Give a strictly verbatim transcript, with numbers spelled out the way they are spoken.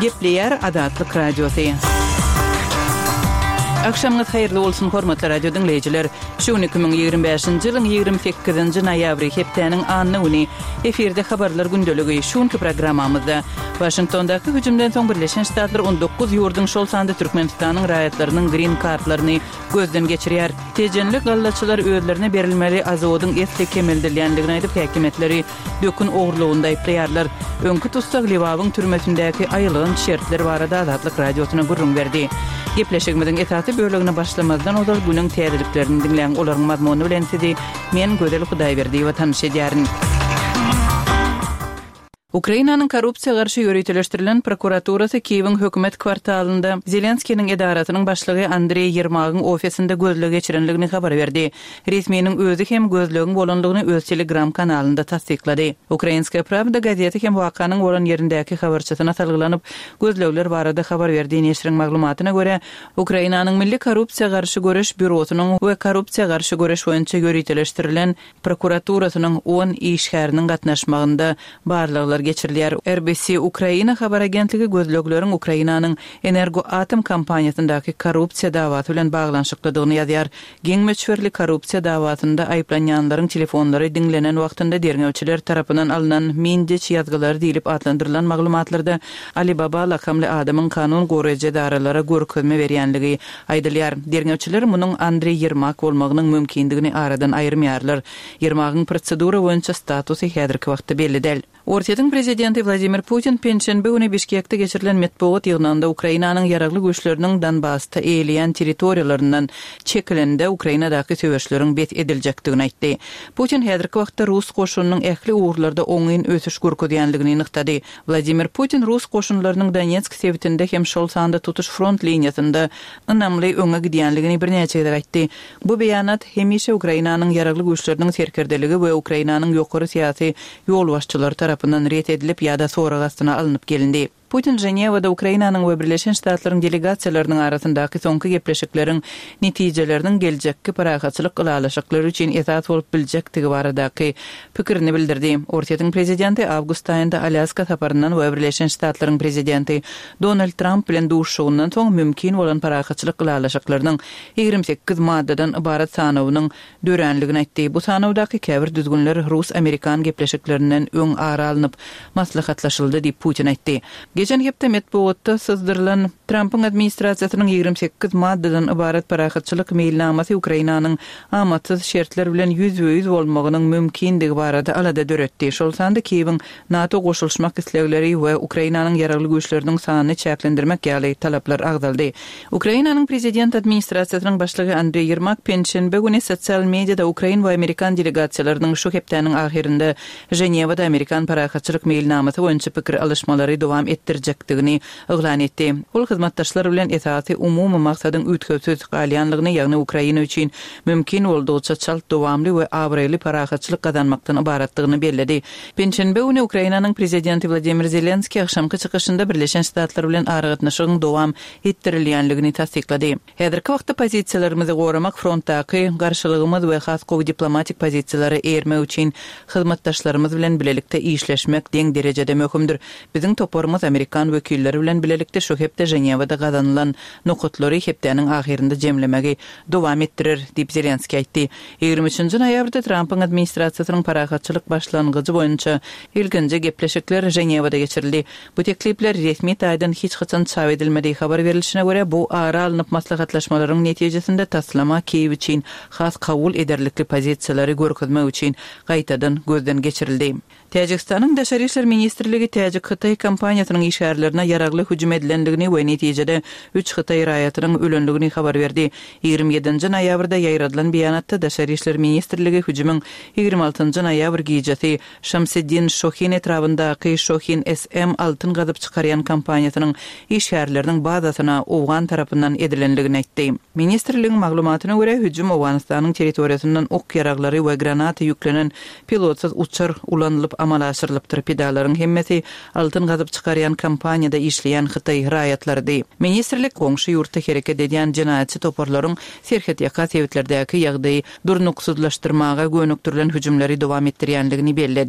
Gepleyer Adatlyk Radiosu. Akşamınız hayırlı olsun hormatly radio dinleyijiler. Şu iki bin ýygrimi beşinji ýylyň ýygrimi sekizinji noýabry hepdeniň anyny uny eferde habarlar gündöligi şunky programmamyzda Washingtondaky hüjümden soň Birleşen Ştatlar on dokuz ýurdyň şol sanda Türkmenistanyň raýatlarynyň green cardlaryny gözden geçirýär. Tejenlik gallaçylar özlerine berilmeli azodyň esli kemeldirlendigini aýdyp häkimetleri dökün ogurlugynda aýplaýarlar. Öňkü tutsag Liwabyň türmesindäki aýylygyň şertleri barada Adatlyk radiosyna gurrun berdi. Gepleşigimiziň esasy bölügine başlamazdan odal günüň täzeliklerini dinleýän olaryň mazmuny bilen sizi men Gözel Hudaýberdiýewa tanış edýärin. Ukrainanyň korrupsiýa garşy ýöreteleşdirilen prokuraturasy Kiýewiň hökümet kwartalynda Zelenskiýiň edaratynyň başlygy Andrey Yermagyň ofisinde gözle geçirenligini habar berdi. Resmiýetiň özü hem gözlegiň bolanlygyny öz Telegram kanalynda tasdiklady. Ukrainska Pravda gazeti hem wakanyň bolan ýerindäki habarçysyna salgylanyp gözlegler barada habar berdi. Neşriň maglumatyna görä, Ukrainanyň Milli Korrupsiýa garşy göreş bürosynyň we korrupsiýa garşy göreş boýunça ýöreteleşdirilen prokuraturasynyň on işgäriniň gatnaşmagynda barlyklar geçirilýär. R B C Ukraina habar agentligi gözlegleriň Ukrainanyň energo-atom kampaniýasyndaky korrupsiýa dawaty bilen baglanşyklydygyny ýazýar. Geňmeçwerli korrupsiýa dawatynda aýplanýanlaryň telefonlary dinlenen wagtynda derňewçiler tarapyndan alynan mindeç ýazgylar diýilip adlandyrylan maglumatlarda Alibaba lakamly adamyň kanun goraýjy daralara görkezme berýänligi aýdylýar. Derňewçiler munyň Andrey Yermak bolmagynyň mümkindigini aradan aýyrmaýarlar. Yermagyň prosedura boýunça statusy häzirki wagtda belli däl. Ortaýyň prezidenti Vladimir Putin penşenbe güni Bişkekde geçirilen metbuat ýygnynda Ukrainanyň ýaragly güýçleriniň Donbassda eýilýän territoriýalaryndan çekilende Ukrainadaky söwüşleriň bet ediljekdigini aýtdy. Putin häzirki wagtda Rus goşunynyň ähli uğurlarda oňyn ösüş görkezýänligini nyktady. Vladimir Putin Rus goşunlarynyň Donetsk sewitinde hem şol sanda tutuş front liniýasynda önämli öňe gidýänligini birnäçe ýerde aýtdy. Bu beýanat hemişe Ukrainanyň ýaragly güýçleriniň serkerdeligi we Ukrainanyň ýokary syýasy ýolbaşçylary tarapyndan ret edilip ýa-da soragy astyna alınıp gelindi. Putin Jenewada Ukrainanyň we Birleşen Ştatlaryň delegasiýalarynyň arasyndaky soňky gepleşikleriň netijeleriniň geljekki parahatçylyk gylalaşyklary üçin esas bolup biljektigi baradaky pikirini bildirdi. Ortaýyň prezidenti awgust aýynda Alyaska saparyndan we Birleşen Ştatlaryň prezidenti Donald Trump bilen duşuşyndan soň mümkin bolan parahatçylyk gylalaşyklarynyň ýygrimi sekiz maddadan ibarat sanawynyň dörenligini aýtdy. Bu sanawdaky käbir düzgünler Rus-Amerikan gepleşiklerinden öň ara alınıp maslahatlaşyldy diýip Putin aýtdy. Geçen hepde metbuatda syzdyrylan Trump'ın administrasiýasynyň ýygrimi sekiz maddadan ibarat parahatçylyk meýilnamasy Ukrainanyň amatsız şertler bilen ýüzbe ýüz bolmagynyň mümkindigi barada alada döretdi. Şol sanda Kiýewiň NATO goşulşmak islegleri we Ukrainanyň ýaragly güýçleriniň sanyny çäklendirmek ýaly talaplar agdaldy. Ukrainanyň prezident administrasiýasynyň başlygy Andrey Yermak penşenbe güni sosial mediada Ukrain we Amerikan delegasiýalarynyň şu hepdeniň ahirinde Jenewada Amerikan parahatçylyk meýilnamasy boýunça pikir alışmalary dowam etdirjekdigini oglan etdi. Ol hyzmatdaşlar bilen esasy umumy maksadyň üýtgesiz galyanlygyny, ýagny Ukraina üçin mümkin boldugyça çalt dowamly we abraýly parahatçylyk gazanmakdan ibaratlygyny belledi. Penşenbe güni Ukrainanyň prezidenti Vladimir Zelenskiy akşamky çykyşynda Birleşen Ştatlar bilen aragatnaşygyň dowam etdirilýänligini tasdiklady. Häzirki wagtda pozisiýalarymyzy goramak frontdaky garşylygymyz we haskog diplomatik pozisiýalary ermek üçin hyzmatdaşlarymyz bilen bilelikde işleşmek deň derejede möhümdir. Biziň toporymyz Amerikan wekilleri bilen bilelikde şu hepde Jenewada gazanylan nokatlary hepdeniň ahirinde jemlemegi dowam etdirir diýip Zelenskiy aýtdy. ýygrimi üçinji noýabrda Trump'ın administrasiýasynyň parahatçylyk başlangyjy boýunça ilginji gepleşikler Jenewada geçirildi. Bu teklipler resmi taýdan hiç haçan çap edilmedi. Habar berilişine görä bu ara alınıp maslahatlaşmalaryň netijesinde taslama Kiýew üçin has kabul ederlikli pozisiýalary görkezmek üçin gaýtadan gözden geçirildi. Täjikistanyň Daşary işler ministrligi Täjik Hytaý kompaniýasynyň işgärlerine ýaragly hüjüm edilendigini we netijede üç Hytaý raýatynyň ölenligini habar berdi. ýygrimi ýedinji noýabrda ýaýradylan beýanatda Daşary işler ministrligi hüjümüň ýygrimi altynjy noýabr gijesi Şamseddin Şohin etrafyndaky Şohin S M altyn gazyp çykarýan kompaniýasynyň işgärleriniň bazasyna Owgan tarapyndan edilenligini aýtdy. Ministrligiň maglumatyna görä hüjüm Owganistanyň territoriýasyndan ok ýaraglary we granata ýüklenen pilotsuz uçar ulanlyp amal aşyrylypdyr. Pedalaryň hemmesi altyn gazyp çykarýan kompaniýada işleýän Hytaý raýatlarydy. Ministrlik goňşy ýurtda hereket edýän jinaýatçy toporlaryň serhet ýaka sewitlerdäki ýagdaýy durnuksuzlaşdyrmaga gönükdirilen hüjümleri dowam etdirýänligini belledi.